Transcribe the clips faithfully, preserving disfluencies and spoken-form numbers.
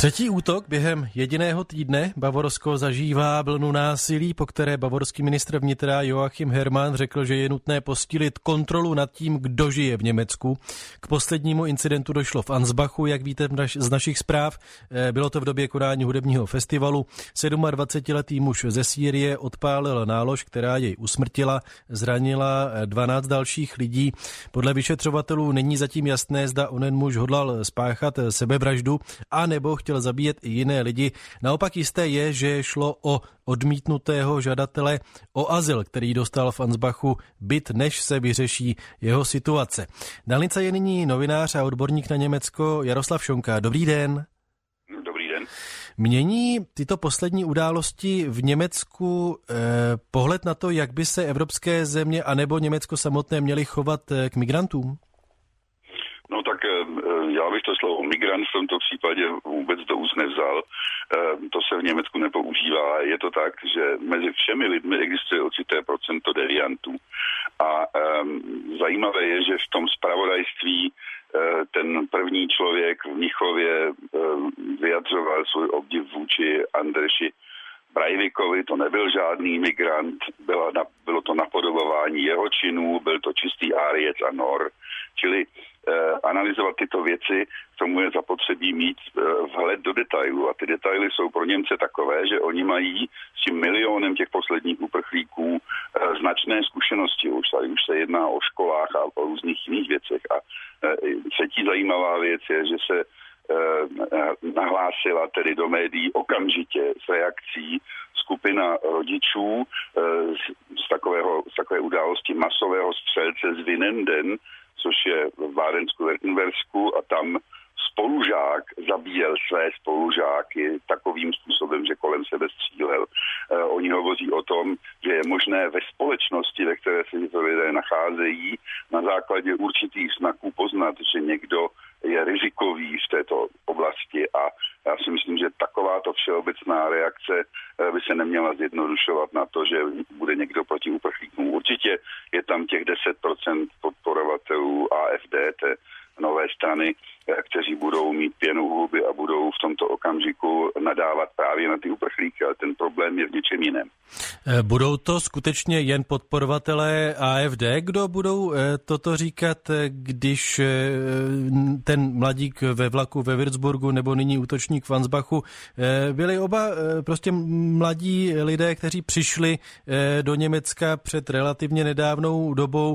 Třetí útok během jediného týdne. Bavorsko zažívá vlnu násilí, po které bavorský ministr vnitra Joachim Herrmann řekl, že je nutné posílit kontrolu nad tím, kdo žije v Německu. K poslednímu incidentu došlo v Ansbachu, jak víte z našich zpráv. Bylo to v době konání hudebního festivalu. dvacetisedmiletý muž ze Sýrie odpálil nálož, která jej usmrtila, zranila dvanáct dalších lidí. Podle vyšetřovatelů není zatím jasné, zda onen muž hodlal spáchat sebevraždu, anebo chtěl zabíjet i jiné lidi. Naopak jisté je, že šlo o odmítnutého žadatele o azyl, který dostal v Ansbachu byt, než se vyřeší jeho situace. Na lince je nyní novinář a odborník na Německo Jaroslav Šonka. Dobrý den. Dobrý den. Mění tyto poslední události v Německu eh, pohled na to, jak by se evropské země anebo Německo samotné měly chovat eh, k migrantům? No tak já bych to slovo migrant v tomto případě vůbec do úst nevzal. To se v Německu nepoužívá. Je to tak, že mezi všemi lidmi existuje určité procento deviantů. A um, zajímavé je, že v tom zpravodajství uh, ten první člověk v Mnichově uh, vyjadřoval svůj obdiv vůči Andreši Breivikovi. To nebyl žádný migrant, bylo, na, bylo to napodobování jeho činů, byl to čistý Áriec a Nor. Čili eh, analyzovat tyto věci, k tomu je zapotřebí mít eh, vhled do detailů. A ty detaily jsou pro Němce takové, že oni mají s tím milionem těch posledních uprchlíků eh, značné zkušenosti. Už tady už se jedná o školách a o různých jiných věcech. A eh, třetí zajímavá věc je, že se nahlásila tedy do médií okamžitě s reakcí skupina rodičů z, z, takového, z takové události masového střelce z Winnenden, což je v Bádensku-Württembersku, a tam spolužák zabíjel své spolužáky takovým způsobem, že kolem sebe střílel. Eh, oni hovoří o tom, že je možné ve společnosti, ve které se tyto lidé nacházejí, na základě určitých znaků poznat, že někdo je rizikový v této oblasti, a já si myslím, že takováto všeobecná reakce by se neměla zjednodušovat na to, že bude někdo proti uprchlíkům. Určitě je tam těch deset procent podporovatelů A F D, té nové strany, kteří budou mít pěnu u huby a budou v tomto okamžiku nadávat právě na ty uprchlíky, ale ten problém je v něčem jiném. Budou to skutečně jen podporovatelé A F D, kdo budou toto říkat, když ten mladík ve vlaku ve Würzburgu nebo nyní útočník v Ansbachu byli oba prostě mladí lidé, kteří přišli do Německa před relativně nedávnou dobou,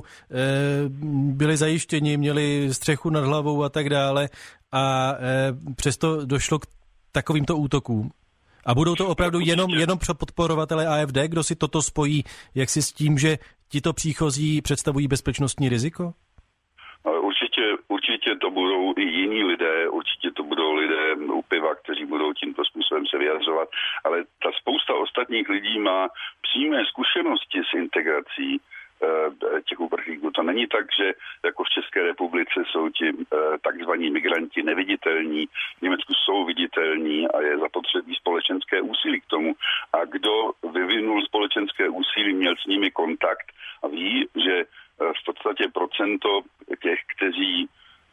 byli zajištěni, měli střechu nad hlavou a tak dále, a přesto došlo k takovýmto útokům. A budou to opravdu jenom, jenom podporovatelé A F D, kdo si toto spojí, jak si s tím, že tito příchozí představují bezpečnostní riziko? Určitě, určitě to budou i jiní lidé, určitě to budou lidé u piva, kteří budou tímto způsobem se vyjadřovat, ale ta spousta ostatních lidí má přímé zkušenosti s integrací těch uprchlíků. To není tak, že jako v České republice jsou ti takzvaní migranti neviditelní, v Německu jsou viditelní a je zapotřebí společenské úsilí k tomu. A kdo vyvinul společenské úsilí, měl s nimi kontakt a ví, že v podstatě procento těch, kteří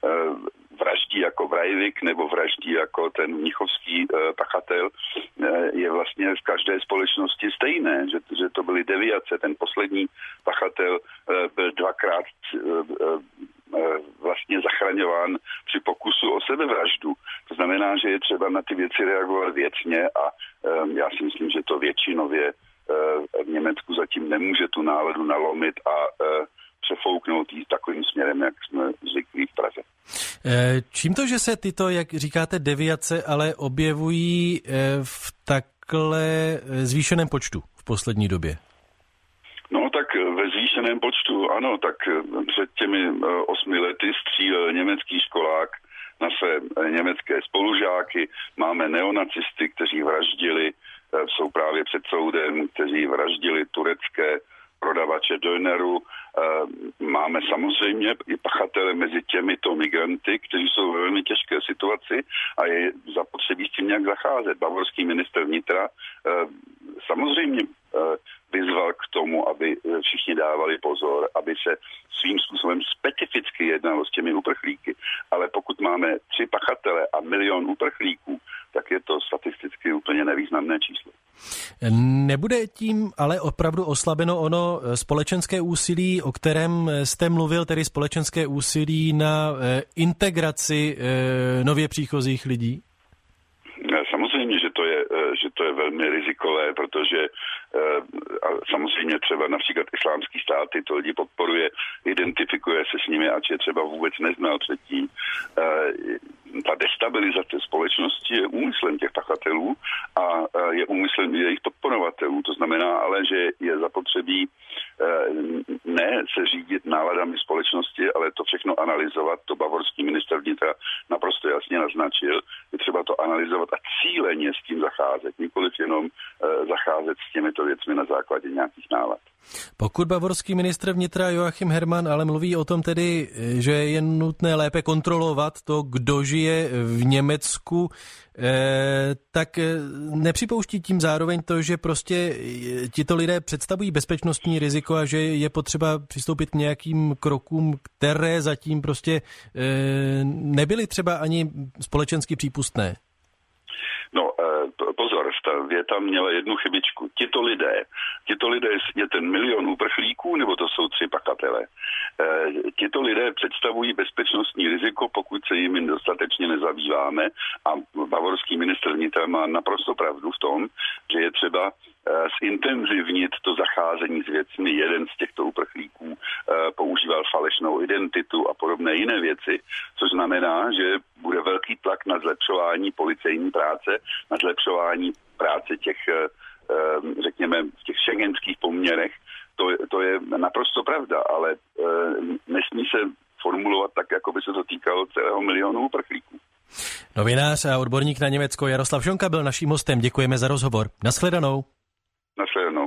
vraždí jako Breivik nebo vraždí jako ten mnichovský pachatel, je vlastně v každé společnosti stejné, že, že to byly deviace. Ten poslední pachatel byl dvakrát vlastně zachraňován při pokusu o sebevraždu. To znamená, že je třeba na ty věci reagovat věcně, a já si myslím, že to většinově v Německu zatím nemůže tu náladu nalomit a přefouknout jí takovým směrem, jak jsme zvyklí v Praze. Čím to, že se tyto, jak říkáte, deviace ale objevují v takhle zvýšeném počtu v poslední době? No tak ve zvýšeném počtu, ano, tak před těmi osmi lety střílel německý školák na své německé spolužáky. Máme neonacisty, kteří vraždili, jsou právě před soudem, kteří vraždili turecké prodavače döneru. Máme samozřejmě i pachatele mezi těmito migranty, kteří jsou v velmi těžké situaci a je zapotřebí s tím nějak zacházet. Bavorský ministr vnitra samozřejmě vyzval k tomu, aby všichni dávali pozor, aby se svým způsobem specificky jednalo s těmi uprchlíky. Ale pokud máme tři pachatele a milion uprchlíků, tak úplně nevýznamné číslo. Nebude tím ale opravdu oslabeno ono společenské úsilí, o kterém jste mluvil, tedy společenské úsilí na integraci nově příchozích lidí? Samozřejmě, že to je, že to je velmi rizikové, protože a samozřejmě třeba například Islámský stát tyto lidi podporuje, identifikuje se s nimi, ač je třeba vůbec neznal předtím. Ta destabilizace společnosti je úmyslem těch pachatelů a je úmyslem jejich podporovatelů. To znamená ale, že je zapotřebí ne se řídit náladami společnosti, ale to všechno analyzovat. To bavorský ministr vnitra naprosto jasně naznačil. Je třeba to analyzovat a cíleně s tím zacházet, nikoliv jenom zacházet s těmito věcmi na základě nějakých nálad. Pokud bavorský ministr vnitra Joachim Herrmann ale mluví o tom tedy, že je nutné lépe kontrolovat to, kdo žije v Německu, tak nepřipouští tím zároveň to, že prostě tito lidé představují bezpečnostní riziko a že je potřeba přistoupit k nějakým krokům, které zatím prostě nebyly třeba ani společensky přípustné? No, pozor, ta věta měla jednu chybičku. Tito lidé, tito lidé je ten milion uprchlíků, nebo to jsou tři pachatele. Tito lidé představují bezpečnostní riziko, pokud se jimi dostatečně nezabýváme a bavorský ministr vnitra má naprosto pravdu v tom, že je třeba zintenzivnit to zacházení s věcmi. Jeden z těchto uprchlíků používal falešnou identitu a podobné jiné věci, což znamená, že bude velký tlak na zlepšování policejní práce, na zlepšování práce těch, řekněme, v těch šengenských poměrech. To, to je naprosto pravda, ale nesmí se formulovat tak, jako by se to týkalo celého milionu uprchlíků. Novinář a odborník na Německo Jaroslav Žonka byl naším hostem. Děkujeme za rozhovor. Nashledanou. Nashledanou.